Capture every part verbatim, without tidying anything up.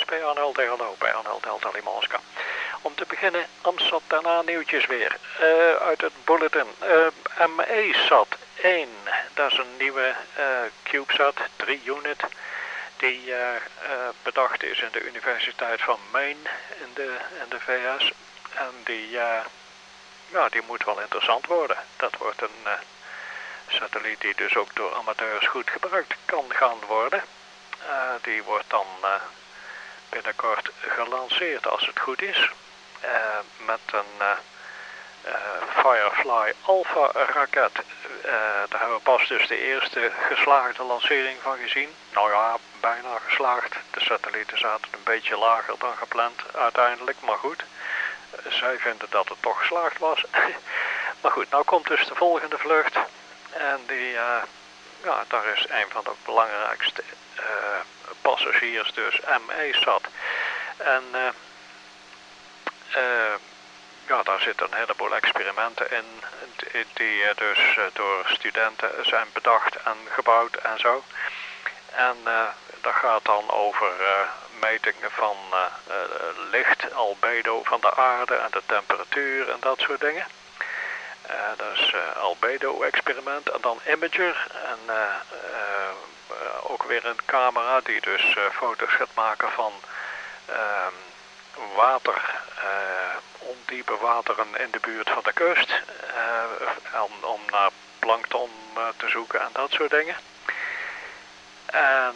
S P Arnold, hallo bij Arnold Delta Lima Oscar. Om te beginnen, Amsterdam daarna nieuwtjes weer. Uh, uit het bulletin. Uh, M E S A T één, dat is een nieuwe uh, CubeSat drie unit. Die uh, uh, bedacht is in de Universiteit van Maine in de, in de V S. En die, uh, ja, die moet wel interessant worden. Dat wordt een uh, satelliet die dus ook door amateurs goed gebruikt kan gaan worden. Uh, die wordt dan uh, binnenkort gelanceerd als het goed is. Uh, met een uh, uh, Firefly Alpha raket. Uh, daar hebben we pas dus de eerste geslaagde lancering van gezien. Nou ja, bijna geslaagd. De satellieten zaten een beetje lager dan gepland uiteindelijk, maar goed. Uh, zij vinden dat het toch geslaagd was. Maar goed, nou komt dus de volgende vlucht. En die, uh, ja, daar is een van de belangrijkste uh, passagiers, dus M E S A T. En uh, uh, ja, daar zitten een heleboel experimenten in, die uh, dus uh, door studenten zijn bedacht en gebouwd en zo. En uh, dat gaat dan over uh, metingen van uh, uh, licht, albedo van de aarde en de temperatuur en dat soort dingen. Uh, dat is uh, albedo-experiment en dan imager en uh, uh, uh, ook weer een camera die dus uh, foto's gaat maken van uh, water, uh, ondiepe wateren in de buurt van de kust, uh, om, om naar plankton uh, te zoeken en dat soort dingen. En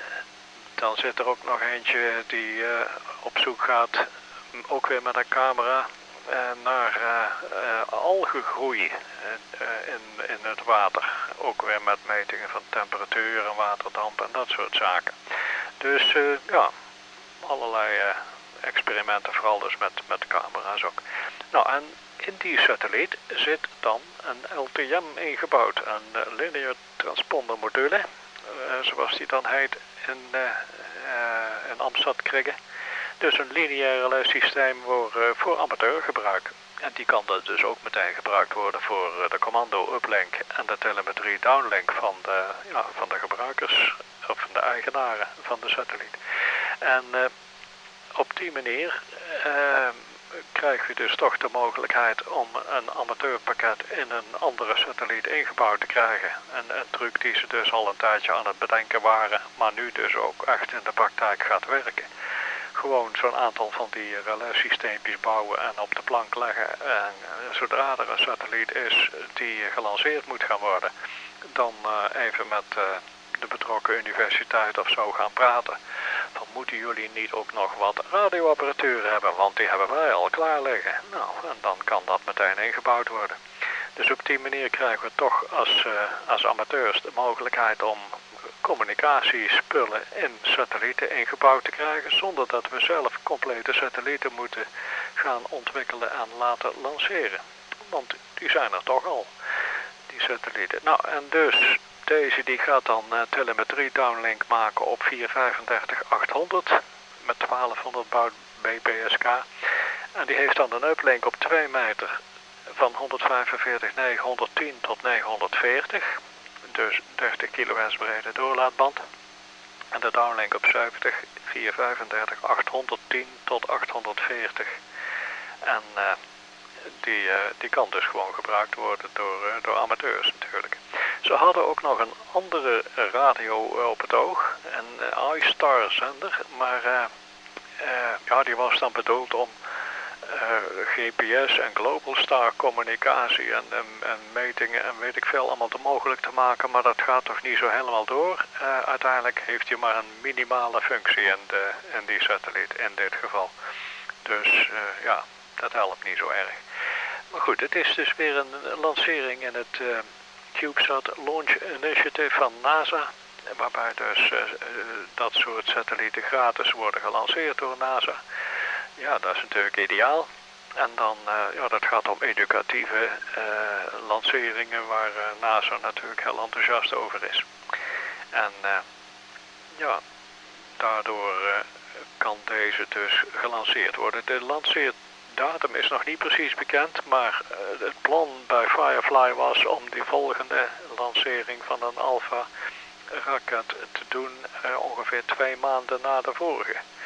dan zit er ook nog eentje die uh, op zoek gaat, ook weer met een camera, Uh, naar uh, uh, algengroei uh, in, in het water. Ook weer met metingen van temperatuur en waterdamp en dat soort zaken. Dus uh, ja, allerlei uh, experimenten, vooral dus met, met camera's ook. Nou, en in die satelliet zit dan een L T M ingebouwd, een uh, linear transponder module, uh, zoals die dan heet in, uh, uh, in Amsterdam-Krigge. Dus een lineair systeem voor, uh, voor amateurgebruik. En die kan dat dus ook meteen gebruikt worden voor uh, de commando uplink en de telemetrie downlink van de, ja, van de gebruikers of van de eigenaren van de satelliet. En uh, op die manier uh, krijg je dus toch de mogelijkheid om een amateurpakket in een andere satelliet ingebouwd te krijgen. En een truc die ze dus al een tijdje aan het bedenken waren, maar nu dus ook echt in de praktijk gaat werken. Gewoon zo'n aantal van die relaissysteempjes bouwen en op de plank leggen. En zodra er een satelliet is die gelanceerd moet gaan worden, dan uh, even met uh, de betrokken universiteit of zo gaan praten. Dan moeten jullie niet ook nog wat radioapparatuur hebben, want die hebben wij al klaar liggen. Nou, en dan kan dat meteen ingebouwd worden. Dus op die manier krijgen we toch als, uh, als amateurs de mogelijkheid om communicatiespullen in satellieten ingebouwd te krijgen, zonder dat we zelf complete satellieten moeten gaan ontwikkelen en laten lanceren. Want die zijn er toch al, die satellieten. Nou, en dus deze die gaat dan uh, telemetrie downlink maken op vier vijfendertig achthonderd met twaalfhonderd baud B P S K. En die heeft dan een uplink op twee meter van honderdvijfenveertig negenhonderdtien tot negenhonderdveertig. Dus dertig kilohertz brede doorlaatband. En de downlink op zeventig, vierhonderdvijfendertig, achthonderdtien tot achthonderdveertig. En uh, die, uh, die kan dus gewoon gebruikt worden door, uh, door amateurs natuurlijk. Ze hadden ook nog een andere radio op het oog, een uh, iStar zender, maar uh, uh, ja, die was dan bedoeld om Uh, G P S en Globalstar communicatie en, en, en metingen en weet ik veel allemaal te mogelijk te maken, maar dat gaat toch niet zo helemaal door. Uh, uiteindelijk heeft hij maar een minimale functie in, de, in die satelliet in dit geval. Dus uh, ja, dat helpt niet zo erg. Maar goed, het is dus weer een lancering in het uh, CubeSat Launch Initiative van NASA, waarbij dus uh, dat soort satellieten gratis worden gelanceerd door NASA. Ja, dat is natuurlijk ideaal. En dan, uh, ja, dat gaat om educatieve uh, lanceringen waar uh, NASA natuurlijk heel enthousiast over is. En uh, ja, daardoor uh, kan deze dus gelanceerd worden. De lanceerdatum is nog niet precies bekend, maar uh, het plan bij Firefly was om die volgende lancering van een Alpha raket te doen uh, ongeveer twee maanden na de vorige.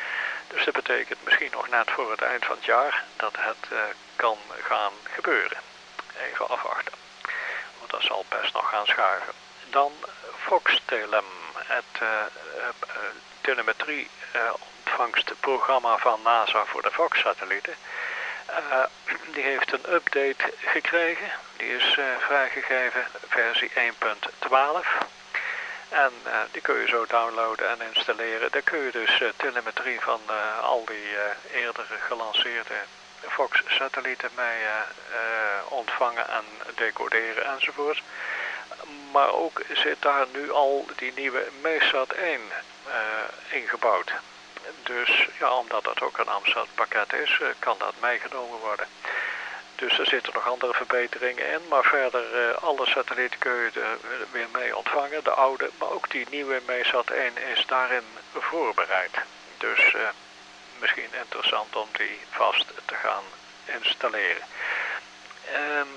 Dus dat betekent misschien nog net voor het eind van het jaar dat het uh, kan gaan gebeuren. Even afwachten. Want dat zal best nog gaan schuiven. Dan Foxtelem, het uh, uh, telemetrie uh, ontvangstprogramma van NASA voor de Fox-satellieten. Uh, die heeft een update gekregen. Die is uh, vrijgegeven, versie één punt twaalf. En uh, die kun je zo downloaden en installeren. Daar kun je dus uh, telemetrie van uh, al die uh, eerder gelanceerde Fox-satellieten mee uh, uh, ontvangen en decoderen enzovoort. Maar ook zit daar nu al die nieuwe MESAT één uh, ingebouwd. Dus ja, omdat dat ook een AMSAT pakket is, uh, kan dat meegenomen worden. Dus er zitten nog andere verbeteringen in, maar verder uh, alle satellieten kun je er weer mee ontvangen, de oude, maar ook die nieuwe MESAT één is daarin voorbereid. Dus uh, misschien interessant om die vast te gaan installeren. Um,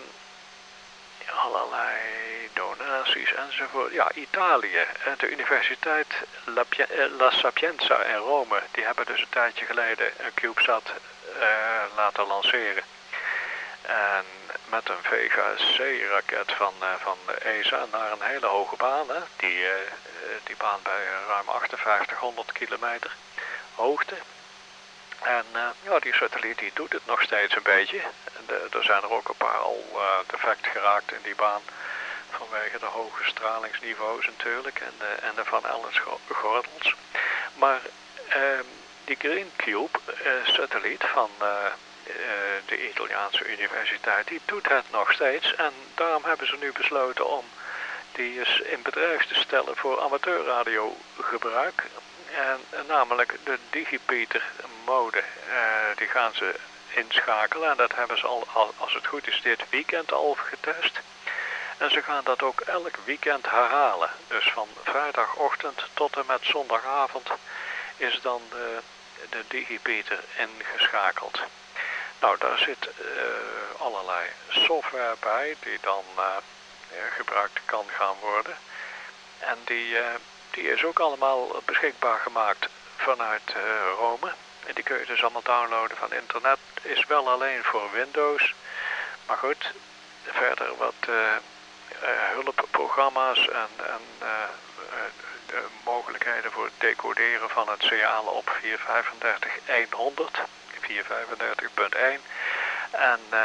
allerlei donaties enzovoort. Ja, Italië, de Universiteit La, La Sapienza in Rome, die hebben dus een tijdje geleden een CubeSat uh, laten lanceren. En met een Vega C-raket van, uh, van de E S A naar een hele hoge baan. Hè? Die, uh, die baan bij ruim achtenvijftighonderd kilometer hoogte. En uh, ja, die satelliet die doet het nog steeds een beetje. De, er zijn er ook een paar al uh, defect geraakt in die baan. Vanwege de hoge stralingsniveaus natuurlijk en de, en de Van Allen gordels. Maar uh, die Green Cube uh, satelliet van uh, uh, de Italiaanse universiteit, die doet het nog steeds. En daarom hebben ze nu besloten om die eens in bedrijf te stellen voor amateurradio gebruik. En uh, namelijk de Digipeater mode, uh, die gaan ze inschakelen. En dat hebben ze al, al, als het goed is, dit weekend al getest. En ze gaan dat ook elk weekend herhalen. Dus van vrijdagochtend tot en met zondagavond is dan de, de Digipeater ingeschakeld. Nou, daar zit uh, allerlei software bij die dan uh, gebruikt kan gaan worden. En die, uh, die is ook allemaal beschikbaar gemaakt vanuit uh, Rome. En die kun je dus allemaal downloaden van internet. Is wel alleen voor Windows. Maar goed, verder wat uh, uh, hulpprogramma's en, en uh, uh, de mogelijkheden voor het decoderen van het signaal op vierhonderdvijfendertig vierhonderdvijfendertig punt één. En uh,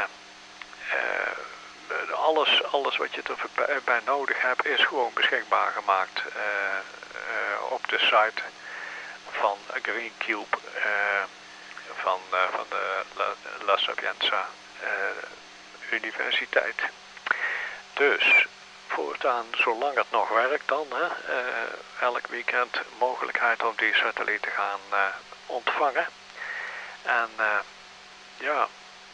uh, alles, alles wat je erbij nodig hebt is gewoon beschikbaar gemaakt uh, uh, op de site van GreenCube uh, van, uh, van de La, La Sapienza uh, Universiteit. Dus voortaan, zolang het nog werkt dan, hè, uh, elk weekend mogelijkheid om die satelliet te gaan uh, ontvangen. En uh, ja,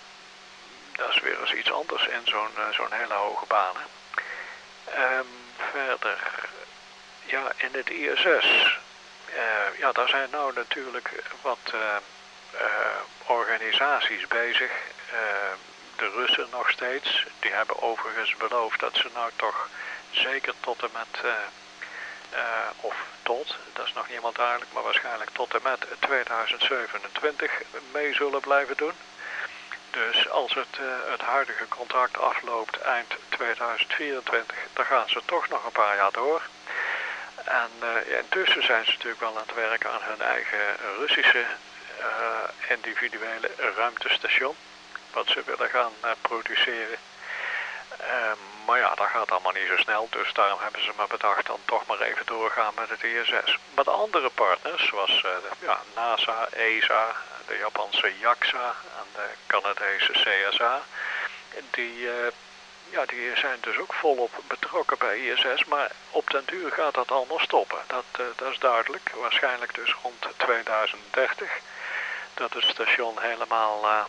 dat is weer eens iets anders in zo'n uh, zo'n hele hoge baan. Um, verder, ja, in het I S S, uh, ja, daar zijn nou natuurlijk wat uh, uh, organisaties bezig. Uh, de Russen nog steeds, die hebben overigens beloofd dat ze nou toch zeker tot en met, uh, uh, of tot, dat is nog niet helemaal duidelijk, maar waarschijnlijk tot en met tweeduizend zevenentwintig mee zullen blijven doen. Dus als het, uh, het huidige contract afloopt eind tweeduizend vierentwintig, dan gaan ze toch nog een paar jaar door. En uh, intussen zijn ze natuurlijk wel aan het werken aan hun eigen Russische uh, individuele ruimtestation. Wat ze willen gaan uh, produceren. Uh, maar ja, dat gaat allemaal niet zo snel. Dus daarom hebben ze maar bedacht dan toch maar even doorgaan met het I S S. Maar de andere partners, zoals uh, de, ja, NASA, E S A, de Japanse JAXA en de Canadese C S A. Die, uh, ja, die zijn dus ook volop betrokken bij I S S. Maar op den duur gaat dat allemaal stoppen. Dat, uh, dat is duidelijk. Waarschijnlijk dus rond tweeduizend dertig. Dat het station helemaal Uh,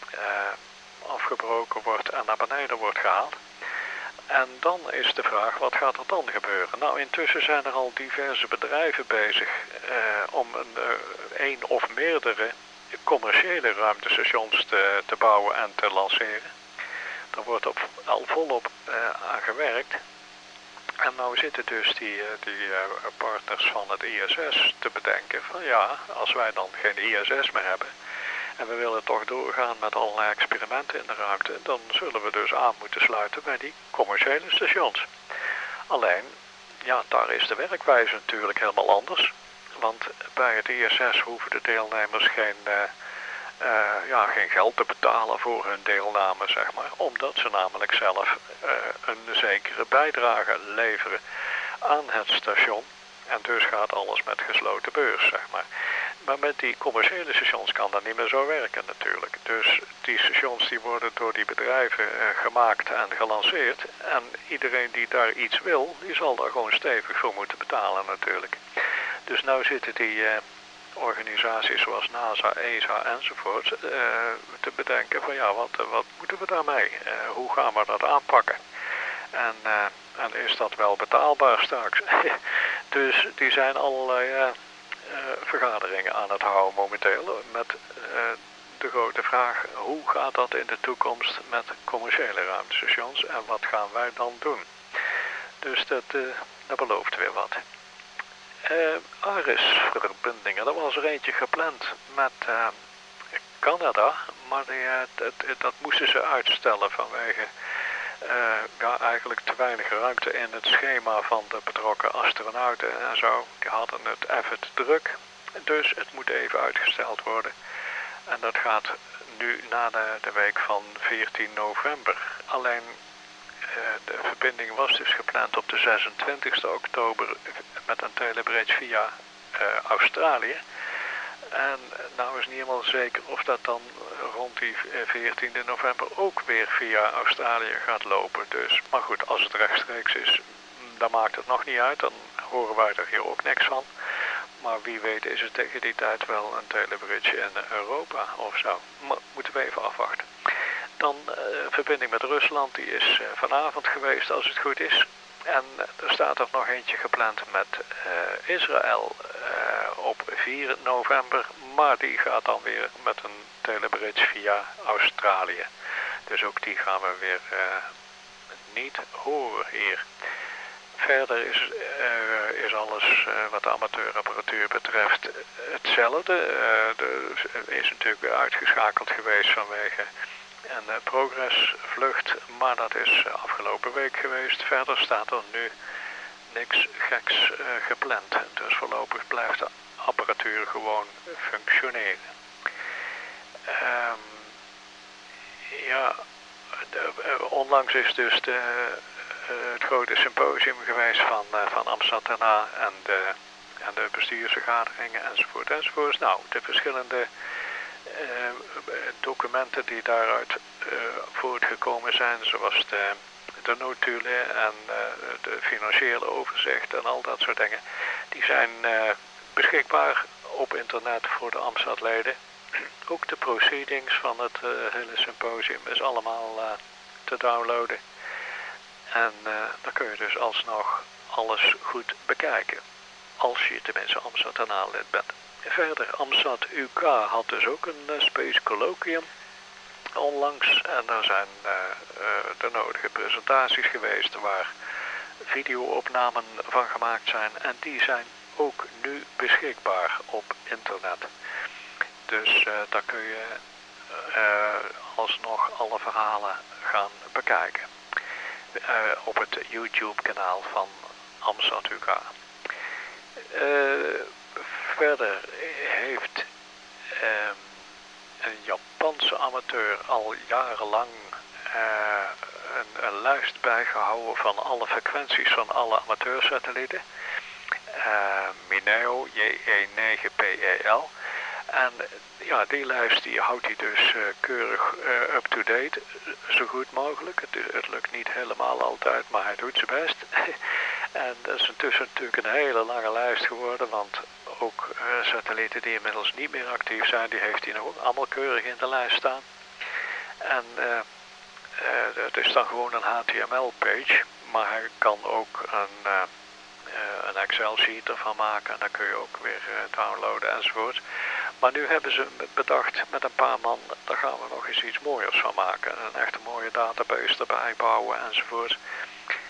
Uh, afgebroken wordt en naar beneden wordt gehaald. En dan is de vraag, wat gaat er dan gebeuren? Nou, intussen zijn er al diverse bedrijven bezig uh, om een, uh, een of meerdere commerciële ruimtestations te, te bouwen en te lanceren. Daar wordt op, al volop uh, aan gewerkt. En nou zitten dus die, die partners van het I S S te bedenken van ja, als wij dan geen I S S meer hebben en we willen toch doorgaan met allerlei experimenten in de ruimte, dan zullen we dus aan moeten sluiten bij die commerciële stations. Alleen, ja, daar is de werkwijze natuurlijk helemaal anders. Want bij het I S S hoeven de deelnemers geen, uh, uh, ja, geen geld te betalen voor hun deelname, zeg maar. Omdat ze namelijk zelf uh, een zekere bijdrage leveren aan het station. En dus gaat alles met gesloten beurs, zeg maar. Maar met die commerciële stations kan dat niet meer zo werken natuurlijk. Dus die stations die worden door die bedrijven uh, gemaakt en gelanceerd. En iedereen die daar iets wil, die zal daar gewoon stevig voor moeten betalen natuurlijk. Dus nou zitten die uh, organisaties zoals NASA, E S A enzovoort uh, te bedenken van ja, wat, wat moeten we daarmee? Uh, hoe gaan we dat aanpakken? En, uh, en is dat wel betaalbaar straks? Dus die zijn allerlei uh, uh, vergaderingen aan het houden momenteel met uh, de grote vraag, hoe gaat dat in de toekomst met commerciële ruimtestations en wat gaan wij dan doen? Dus dat, uh, dat belooft weer wat. Uh, Ares-verbindingen, er was er eentje gepland met uh, Canada, maar die, uh, dat, dat moesten ze uitstellen vanwege uh, ja, eigenlijk te weinig ruimte in het schema van de betrokken astronauten en zo. Die hadden het even te druk, dus het moet even uitgesteld worden. En dat gaat nu na de, de week van veertien november. Alleen uh, de verbinding was dus gepland op de zesentwintigste oktober met een telebridge via uh, Australië. En nou is niet helemaal zeker of dat dan rond die veertiende november ook weer via Australië gaat lopen. Dus, maar goed, als het rechtstreeks is, dan maakt het nog niet uit. Dan horen wij er hier ook niks van. Maar wie weet is het tegen die tijd wel een telebridge in Europa of zo. Maar moeten we even afwachten. Dan uh, verbinding met Rusland, die is uh, vanavond geweest als het goed is. En er staat er nog eentje gepland met uh, Israël uh, op vier november. Maar die gaat dan weer met een telebridge via Australië. Dus ook die gaan we weer uh, niet horen hier. Verder is, uh, is alles uh, wat de amateurapparatuur betreft hetzelfde. Uh, er is natuurlijk weer uitgeschakeld geweest vanwege een uh, progressvlucht, maar dat is uh, afgelopen week geweest. Verder staat er nu niks geks uh, gepland. Dus voorlopig blijft de apparatuur gewoon functioneren. Um, ja, de, uh, onlangs is dus de... Uh, het grote symposium geweest van, uh, van Amsterdam en de, en de bestuursvergaderingen enzovoort enzovoort. Nou, de verschillende uh, documenten die daaruit uh, voortgekomen zijn, zoals de, de notulen en uh, de financiële overzicht en al dat soort dingen, die zijn uh, beschikbaar op internet voor de Amsterdam-leden. Ook de proceedings van het uh, hele symposium is allemaal uh, te downloaden. En uh, dan kun je dus alsnog alles goed bekijken. Als je tenminste Amsterdam-lid bent. Verder, Amstad U K had dus ook een uh, Space Colloquium onlangs. En daar zijn uh, uh, de nodige presentaties geweest waar videoopnamen van gemaakt zijn. En die zijn ook nu beschikbaar op internet. Dus uh, daar kun je uh, alsnog alle verhalen gaan bekijken. Uh, op het YouTube-kanaal van Amstad U K. Uh, verder heeft uh, een Japanse amateur al jarenlang uh, een, een lijst bijgehouden van alle frequenties van alle amateursatellieten. Uh, Mineo J E negen P E L. En ja, die lijst die houdt hij dus uh, keurig uh, up-to-date, zo goed mogelijk. Het, het lukt niet helemaal altijd, maar hij doet zijn best. En dat is intussen natuurlijk een hele lange lijst geworden, want ook uh, satellieten die inmiddels niet meer actief zijn, die heeft hij nog allemaal keurig in de lijst staan. En uh, uh, het is dan gewoon een H T M L-page, maar hij kan ook een, uh, uh, een Excel-sheet ervan maken en dan kun je ook weer uh, downloaden enzovoort. Maar nu hebben ze bedacht met een paar man, daar gaan we nog eens iets mooiers van maken. Een echt mooie database erbij bouwen enzovoort.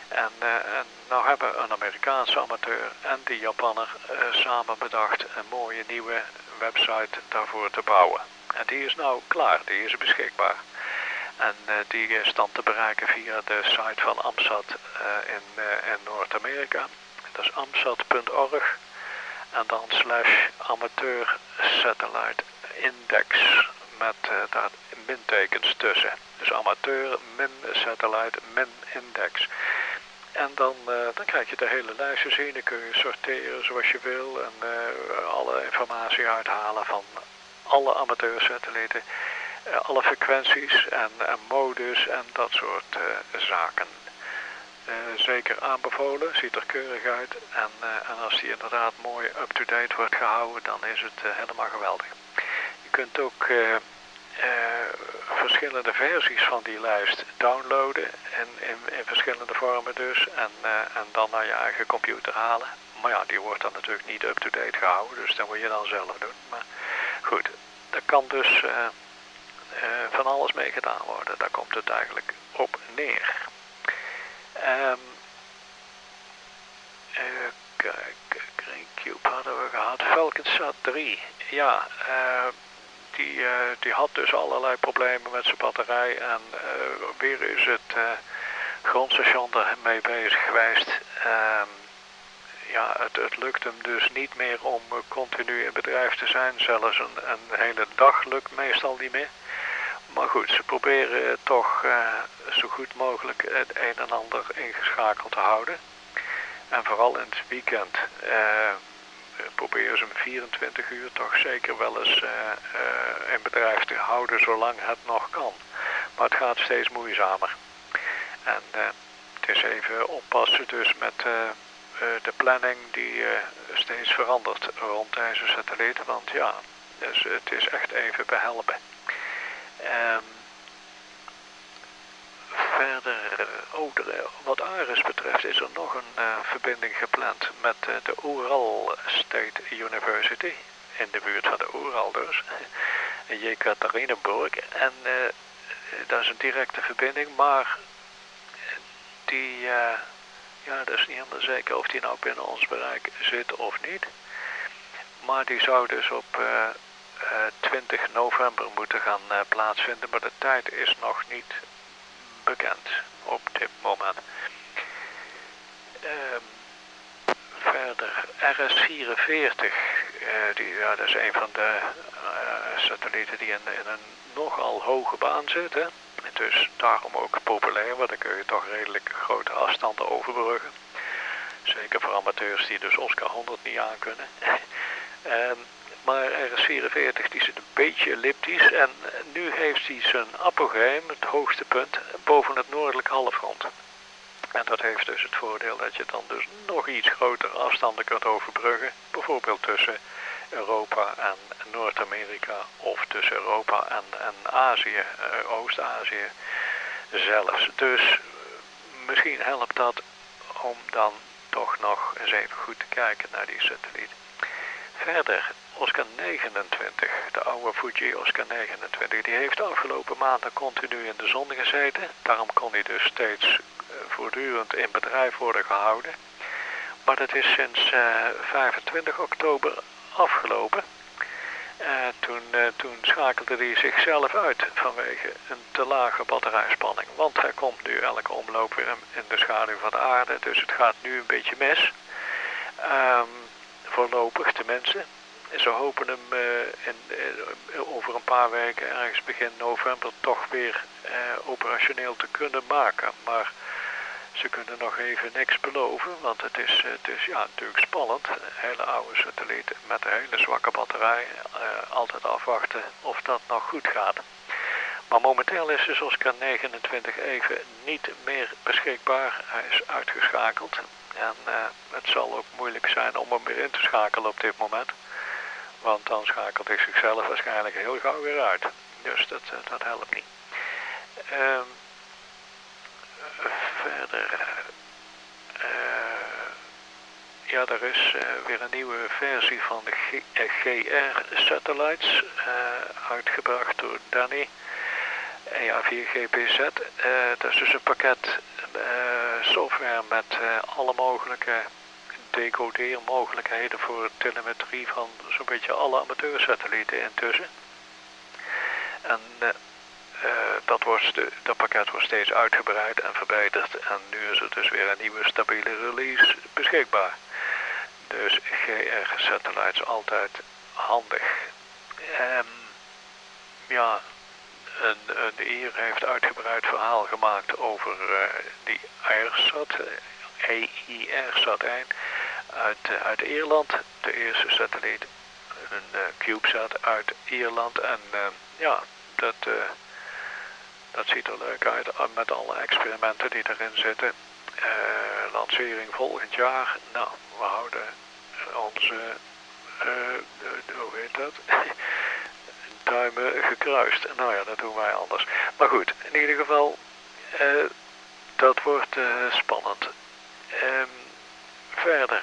En, uh, en nou hebben een Amerikaanse amateur en die Japanner uh, samen bedacht een mooie nieuwe website daarvoor te bouwen. En die is nou klaar, die is beschikbaar. En uh, die is dan te bereiken via de site van AMSAT uh, in, uh, in Noord-Amerika. Dat is amsat punt org en dan slash amateur satellite index met uh, daar mintekens tussen. Dus amateur min satellite min index. En dan, uh, dan krijg je de hele lijst te zien. Dan kun je sorteren zoals je wil en uh, alle informatie uithalen van alle amateursatellieten. Uh, alle frequenties en, en modus en dat soort uh, zaken. Uh, zeker aanbevolen, ziet er keurig uit. En, uh, en als die inderdaad mooi up-to-date wordt gehouden, dan is het uh, helemaal geweldig. Je kunt ook uh, uh, verschillende versies van die lijst downloaden. In, in, in verschillende vormen dus. En, uh, en dan naar je eigen computer halen. Maar ja, die wordt dan natuurlijk niet up-to-date gehouden. Dus dat moet je dan zelf doen. Maar goed, dat kan dus uh, uh, van alles mee gedaan worden. Daar komt het eigenlijk op neer. Um, uh, kijk, GreenCube hadden we gehad. Falconsat drie. Ja, uh, die, uh, die had dus allerlei problemen met zijn batterij. En uh, weer is het uh, grondstation ermee bezig geweest. Um, ja, het, het lukt hem dus niet meer om uh, continu in bedrijf te zijn. Zelfs een, een hele dag lukt meestal niet meer. Maar goed, ze proberen toch uh, zo goed mogelijk het een en ander ingeschakeld te houden. En vooral in het weekend uh, proberen ze hem vierentwintig uur toch zeker wel eens uh, uh, in bedrijf te houden zolang het nog kan. Maar het gaat steeds moeizamer. En uh, het is even oppassen dus met uh, uh, de planning die uh, steeds verandert rond deze satelliet. Want ja, dus het is echt even behelpen. Um, verder, oh, de, wat Ares betreft is er nog een uh, verbinding gepland met uh, de Ural State University, in de buurt van de Ural dus, in Jekaterinburg. En uh, dat is een directe verbinding, maar die, uh, ja, dat is niet helemaal zeker of die nou binnen ons bereik zit of niet. Maar die zou dus op Uh, Uh, twintig november moeten gaan uh, plaatsvinden, maar de tijd is nog niet bekend op dit moment. Um, verder, R S vierenveertig, uh, die, ja, dat is een van de uh, satellieten die in, in een nogal hoge baan zit. Hè? Dus daarom ook populair, want dan kun je toch redelijk grote afstanden overbruggen. Zeker voor amateurs die dus Oscar honderd niet aankunnen. um, Maar R S vierenveertig die zit een beetje elliptisch en nu heeft hij zijn apogeum, het hoogste punt, boven het noordelijke halfrond. En dat heeft dus het voordeel dat je dan dus nog iets grotere afstanden kunt overbruggen. Bijvoorbeeld tussen Europa en Noord-Amerika of tussen Europa en, en Azië, uh, Oost-Azië zelfs. Dus misschien helpt dat om dan toch nog eens even goed te kijken naar die satelliet. Verder, Oscar negenentwintig, de oude Fuji Oscar negenentwintig, die heeft de afgelopen maanden continu in de zon gezeten. Daarom kon hij dus steeds uh, voortdurend in bedrijf worden gehouden. Maar dat is sinds uh, vijfentwintig oktober afgelopen. Uh, toen, uh, toen schakelde hij zichzelf uit vanwege een te lage batterijspanning. Want hij komt nu elke omloop weer in de schaduw van de aarde, dus het gaat nu een beetje mis. Um, voorlopig tenminste. Ze hopen hem uh, in, uh, over een paar weken, ergens begin november, toch weer uh, operationeel te kunnen maken. Maar ze kunnen nog even niks beloven, want het is, het is ja, natuurlijk spannend. Een hele oude satelliet met een hele zwakke batterij. Uh, altijd afwachten of dat nog goed gaat. Maar momenteel is dus Oscar negenentwintig even niet meer beschikbaar. Hij is uitgeschakeld. En uh, het zal ook moeilijk zijn om hem weer in te schakelen op dit moment. Want dan schakelt hij zichzelf waarschijnlijk heel gauw weer uit. Dus dat, dat helpt niet. Um, verder. Uh, ja, er is uh, weer een nieuwe versie van de G R satellites. Uh, uitgebracht door Danny. E A vier G P Z. Uh, dat is dus een pakket uh, software met uh, alle mogelijke decodeermogelijkheden voor telemetrie van zo'n beetje alle amateursatellieten intussen. En uh, uh, dat, wordt de, dat pakket wordt steeds uitgebreid en verbeterd. En nu is er dus weer een nieuwe stabiele release beschikbaar. Dus G R-satellites altijd handig. Um, ja, een, een hier heeft uitgebreid verhaal gemaakt over uh, die AirSat, E I R-sat één, uit, uh, uit Ierland. De eerste satelliet, een uh, CubeSat uit Ierland. En uh, ja, dat, uh, dat ziet er leuk uit met alle experimenten die erin zitten. Uh, lancering volgend jaar. Nou, we houden onze, uh, hoe heet dat? duimen gekruist. Nou ja, dat doen wij anders. Maar goed, in ieder geval, uh, dat wordt uh, spannend. Um, verder.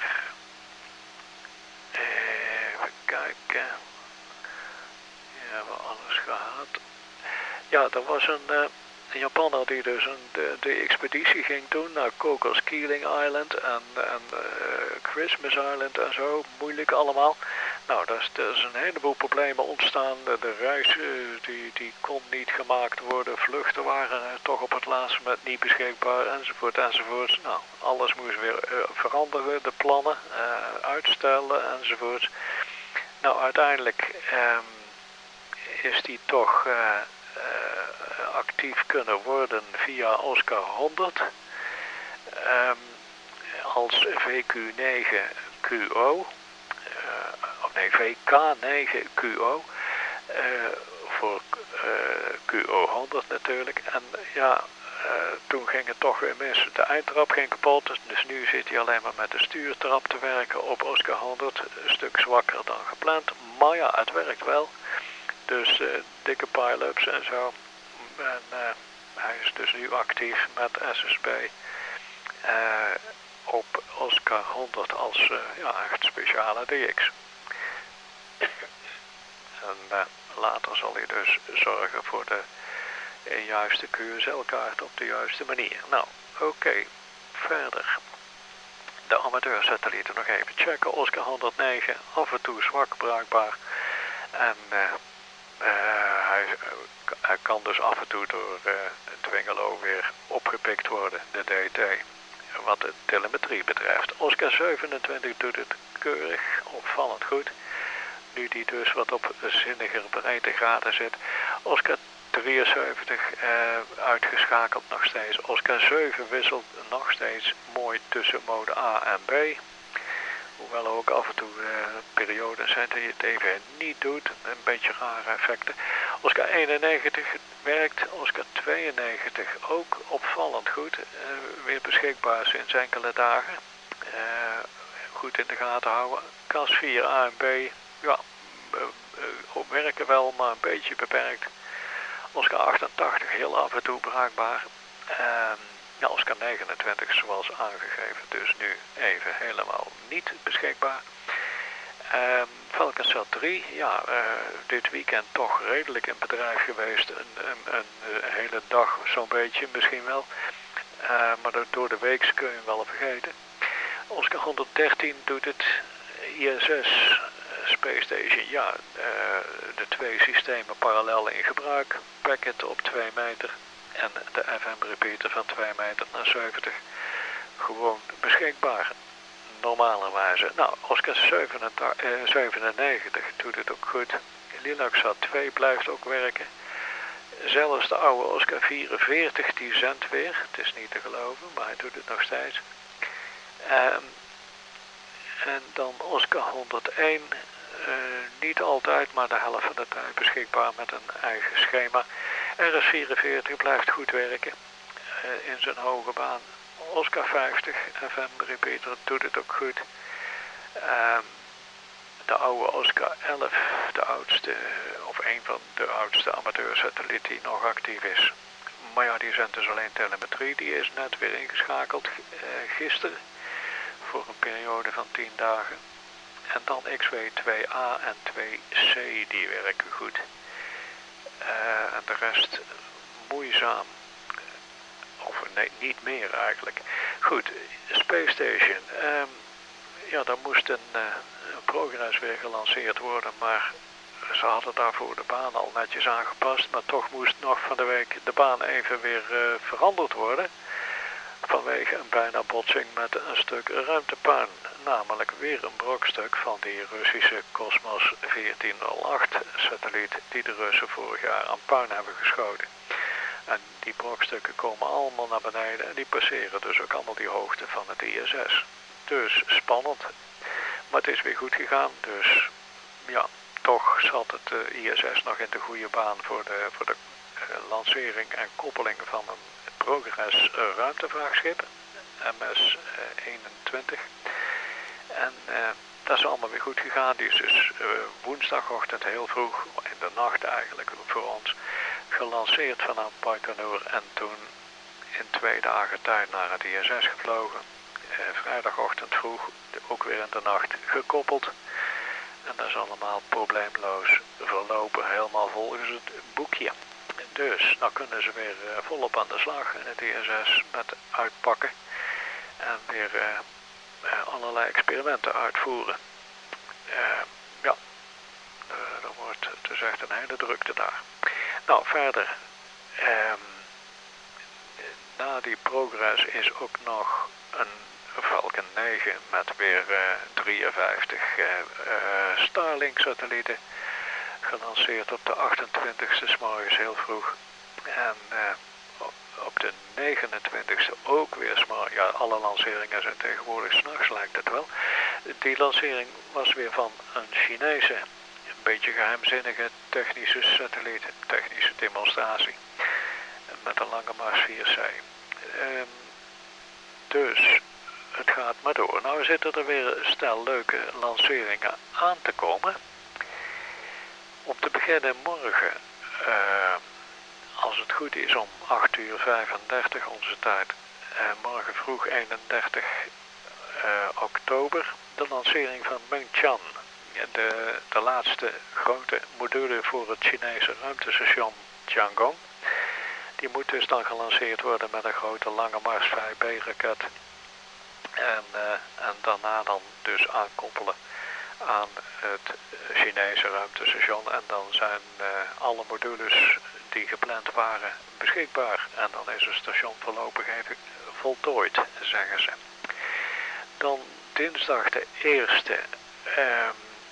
Even kijken. Ja, we hebben alles gehad. Ja, er was een, uh, een Japanner die dus een, de, de expeditie ging doen naar Cocos Keeling Island en, en uh, Christmas Island en zo. Moeilijk allemaal. Nou, daar is, daar is een heleboel problemen ontstaan. De, de reis uh, die, die kon niet gemaakt worden. Vluchten waren uh, toch op het laatste moment niet beschikbaar, enzovoort, enzovoort. Nou, alles moest weer uh, veranderen, de plannen, uh, uitstellen, enzovoort. Nou, uiteindelijk um, is die toch uh, uh, actief kunnen worden via Oscar honderd. Um, als V Q negen Q O. Nee, V K negen Q O, uh, voor uh, Q O honderd natuurlijk. En ja, uh, toen ging het toch weer mis. De eindtrap ging kapot, dus nu zit hij alleen maar met de stuurtrap te werken op Oscar honderd. Een stuk zwakker dan gepland, maar ja, het werkt wel. Dus uh, dikke pile-ups en zo. En uh, hij is dus nu actief met S S B uh, op Oscar honderd als uh, ja, echt speciale D X. En uh, later zal hij dus zorgen voor de uh, juiste Q S L-kaart op de juiste manier. Nou, oké, okay. Verder. De amateursatellieten nog even checken. Oscar honderdnegen, af en toe zwak bruikbaar. En uh, uh, hij, uh, hij kan dus af en toe door uh, Twingelo weer opgepikt worden, de D T. Wat de telemetrie betreft. Oscar zevenentwintig doet het keurig, opvallend goed. Nu die dus wat op zinniger breedtegraden zit. Oscar drieënzeventig uh, uitgeschakeld nog steeds. Oscar zeven wisselt nog steeds mooi tussen mode A en B. Hoewel er ook af en toe uh, perioden zijn dat je het even niet doet. Een beetje rare effecten. Oscar eenennegentig werkt. Oscar tweeënnegentig ook opvallend goed. Uh, weer beschikbaar sinds enkele dagen. Uh, goed in de gaten houden. C A S vier A en B. Ja, uh, uh, werken wel, maar een beetje beperkt. Oscar achtentachtig heel af en toe bruikbaar. Uh, ja, Oscar negenentwintig zoals aangegeven, dus nu even helemaal niet beschikbaar. Uh, Falconsat drie, ja, uh, dit weekend toch redelijk in bedrijf geweest. Een, een, een, een hele dag zo'n beetje misschien wel. Uh, maar door de week kun je hem wel vergeten. Oscar honderddertien doet het. I S S Space Station, ja, uh, de twee systemen parallel in gebruik. Packet op twee meter en de F M repeater van twee meter naar zeventig. Gewoon beschikbaar. Normalerwijze. Nou, Oscar zevenennegentig doet het ook goed. Lilacsat twee blijft ook werken. Zelfs de oude Oscar vierenveertig die zendt weer. Het is niet te geloven, maar hij doet het nog steeds. Um, en dan Oscar honderdéén. Uh, niet altijd, maar de helft van de tijd beschikbaar met een eigen schema. R S vierenveertig blijft goed werken uh, in zijn hoge baan. Oscar vijftig, F M repeater, doet het ook goed. Uh, de oude Oscar elf, de oudste, of een van de oudste amateursatellieten die nog actief is. Maar ja, die zendt dus alleen telemetrie, die is net weer ingeschakeld uh, gisteren. Voor een periode van tien dagen. En dan X W twee A en twee C, die werken goed. Uh, en de rest moeizaam, of nee, niet meer eigenlijk. Goed, Space Station. Um, ja, daar moest een, uh, een Progress weer gelanceerd worden, maar ze hadden daarvoor de baan al netjes aangepast, maar toch moest nog van de week de baan even weer uh, veranderd worden. Vanwege een bijna botsing met een stuk ruimtepuin. Namelijk weer een brokstuk van die Russische Cosmos veertien nul acht satelliet die de Russen vorig jaar aan puin hebben geschoten. En die brokstukken komen allemaal naar beneden en die passeren dus ook allemaal die hoogte van het I S S. Dus spannend. Maar het is weer goed gegaan, dus ja, toch zat het uh, I S S nog in de goede baan voor de, voor de uh, lancering en koppeling van een Progress uh, ruimtevaartschip, M S eenentwintig. En uh, dat is allemaal weer goed gegaan. Die is dus uh, woensdagochtend heel vroeg, in de nacht eigenlijk voor ons, gelanceerd vanuit Baikonur en toen in twee dagen tijd naar het I S S gevlogen. Uh, vrijdagochtend vroeg, ook weer in de nacht gekoppeld. En dat is allemaal probleemloos verlopen, helemaal volgens het boekje. Dus dan kunnen ze weer uh, volop aan de slag in het I S S met uitpakken en weer uh, uh, allerlei experimenten uitvoeren. Uh, ja, uh, er wordt dus echt een hele drukte daar. Nou, verder, um, na die Progress is ook nog een Falcon negen met weer uh, drieënvijftig uh, uh, Starlink satellieten. Gelanceerd op de achtentwintigste 's morgens heel vroeg. En uh, op de negenentwintigste ook weer 's morgens. Ja, alle lanceringen zijn tegenwoordig 's nachts, lijkt het wel. Die lancering was weer van een Chinese, een beetje geheimzinnige technische satelliet, technische demonstratie. Met een lange Mars vier C. Um, dus het gaat maar door. Nou zitten er weer een stel leuke lanceringen aan te komen. Om te beginnen morgen, uh, als het goed is om acht uur vijfendertig onze tijd, uh, morgen vroeg eenendertig uh, oktober, de lancering van Mengtian, de, de laatste grote module voor het Chinese ruimtestation Tiangong. Die moet dus dan gelanceerd worden met een grote lange Mars vijf B raket en, uh, en daarna dan dus aankoppelen aan het Chinese ruimtestation en dan zijn uh, alle modules die gepland waren beschikbaar en dan is het station voorlopig even voltooid, zeggen ze. Dan dinsdag de eerste, um,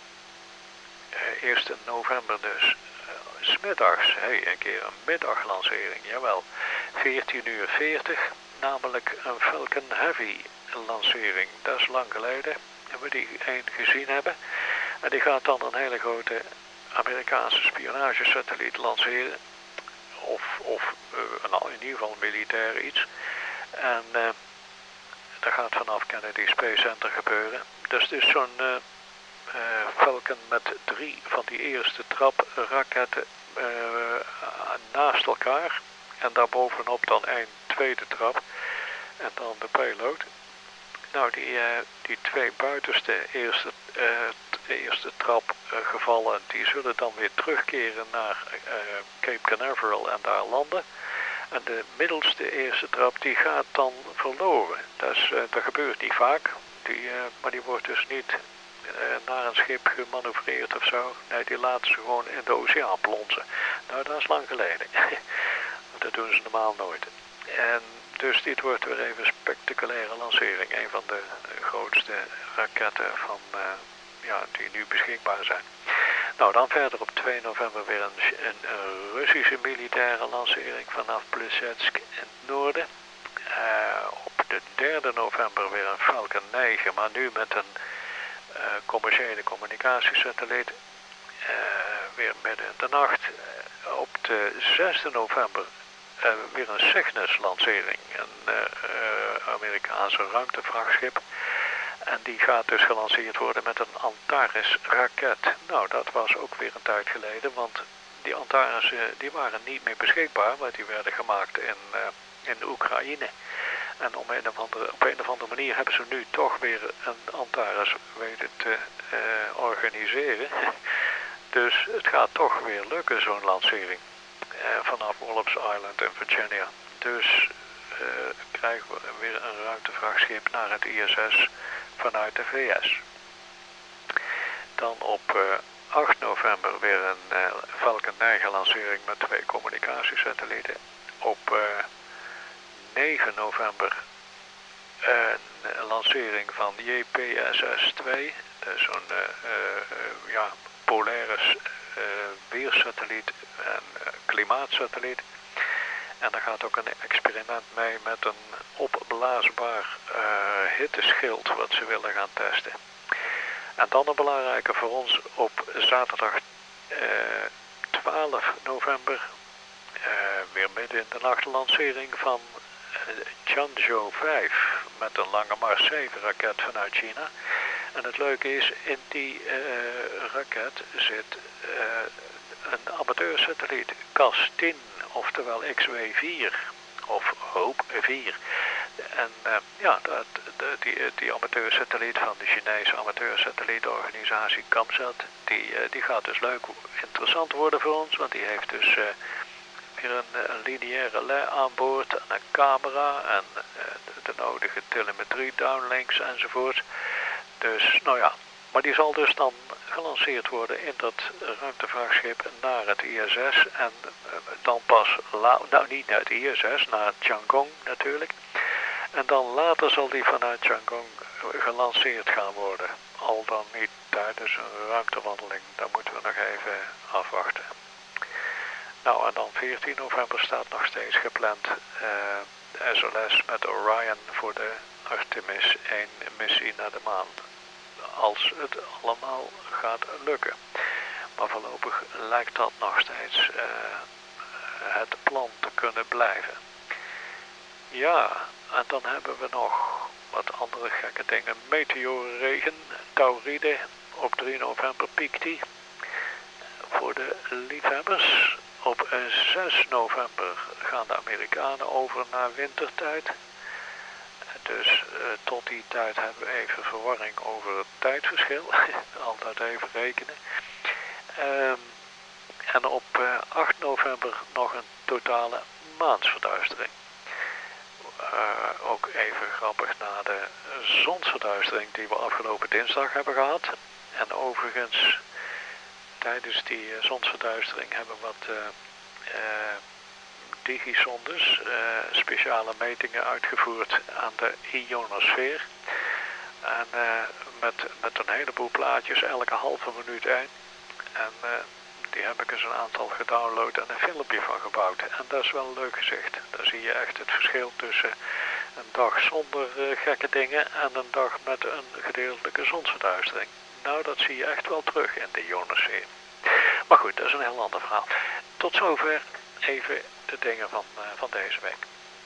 eerste november dus, uh, 's middags, hey, een keer een middaglancering, jawel, veertien uur veertig, namelijk een Falcon Heavy lancering, dat is lang geleden. We die één gezien hebben. En die gaat dan een hele grote Amerikaanse spionagesatelliet lanceren. Of, of uh, een, in ieder geval militair iets. En uh, dat gaat vanaf Kennedy Space Center gebeuren. Dus het is zo'n uh, uh, Falcon met drie van die eerste trap raketten uh, naast elkaar. En daarbovenop dan één tweede trap. En dan de payload. Nou, die, uh, die twee buitenste eerste, uh, eerste trap uh, gevallen, die zullen dan weer terugkeren naar uh, Cape Canaveral en daar landen. En de middelste eerste trap, die gaat dan verloren. Dat, is, uh, dat gebeurt niet vaak, die, uh, maar die wordt dus niet uh, naar een schip gemanoeuvreerd of zo. Nee, die laten ze gewoon in de oceaan plonsen. Nou, dat is lang geleden. Dat doen ze normaal nooit. En dus dit wordt weer even een spectaculaire lancering. Een van de grootste raketten van, uh, ja, die nu beschikbaar zijn. Nou, dan verder op twee november weer een, een, een Russische militaire lancering vanaf Plesetsk in het noorden. Uh, op de derde november weer een Falcon negen, maar nu met een uh, commerciële communicatiesatelliet. Uh, weer midden in de nacht. Uh, op de zesde november Uh, weer een Cygnus-lancering, een uh, uh, Amerikaanse ruimtevrachtschip. En die gaat dus gelanceerd worden met een Antares-raket. Nou, dat was ook weer een tijd geleden, want die Antares uh, die waren niet meer beschikbaar, maar die werden gemaakt in, uh, in Oekraïne. En om een of andere, op een of andere manier hebben ze nu toch weer een Antares weten te uh, organiseren. Dus het gaat toch weer lukken, zo'n lancering. Uh, vanaf Wallops Island in Virginia. Dus uh, uh, krijgen we weer een ruimtevrachtschip naar het I S S vanuit de V S. Dan op uh, acht november weer een uh, Falcon negen lancering met twee communicatiesatellieten. Op uh, negen november een lancering van J P S S twee. Dat is zo'n uh, uh, ja, polaire uh, weersatelliet en uh, klimaatsatelliet. En daar gaat ook een experiment mee met een opblaasbaar uh, hitteschild wat ze willen gaan testen. En dan een belangrijke voor ons op zaterdag uh, twaalf november, uh, weer midden in de nacht, lancering van uh, Changzhou vijf met een Lange Mars zeven raket vanuit China. En het leuke is, in die uh, raket zit uh, een amateursatelliet, C A S tien, oftewel X W vier of Hope vier. En uh, ja, dat, de, die, die amateursatelliet van de Chinese amateursatellietorganisatie CAMSAT, die, uh, die gaat dus leuk interessant worden voor ons, want die heeft dus uh, weer een, een lineaire lei aan boord en een camera en uh, de, de nodige telemetrie, downlinks enzovoort. Dus nou ja, maar die zal dus dan gelanceerd worden in dat ruimtevrachtschip naar het I S S en uh, dan pas, la nou niet naar het I S S, naar Tiangong natuurlijk. En dan later zal die vanuit Tiangong gelanceerd gaan worden. Al dan niet tijdens een ruimtewandeling, daar moeten we nog even afwachten. Nou, en dan veertien november staat nog steeds gepland uh, de S L S met Orion voor de Artemis één missie naar de maan. Als het allemaal gaat lukken. Maar voorlopig lijkt dat nog steeds uh, het plan te kunnen blijven. Ja, en dan hebben we nog wat andere gekke dingen. Meteorenregen, Tauride, op drie november piekt die. Voor de liefhebbers. Op zes november gaan de Amerikanen over naar wintertijd. Dus uh, tot die tijd hebben we even verwarring over het tijdverschil. Altijd even rekenen. Um, en op uh, acht november nog een totale maansverduistering. Uh, ook even grappig na de zonsverduistering die we afgelopen dinsdag hebben gehad. En overigens, tijdens die uh, zonsverduistering hebben we wat uh, uh, digisondes, uh, speciale metingen uitgevoerd aan de ionosfeer. En uh, met, met een heleboel plaatjes, elke halve minuut één. En uh, die heb ik eens een aantal gedownload en een filmpje van gebouwd. En dat is wel een leuk gezicht. Daar zie je echt het verschil tussen een dag zonder uh, gekke dingen en een dag met een gedeeltelijke zonsverduistering. Nou, dat zie je echt wel terug in de ionosfeer. Maar goed, dat is een heel ander verhaal. Tot zover even de dingen van, uh, van deze week.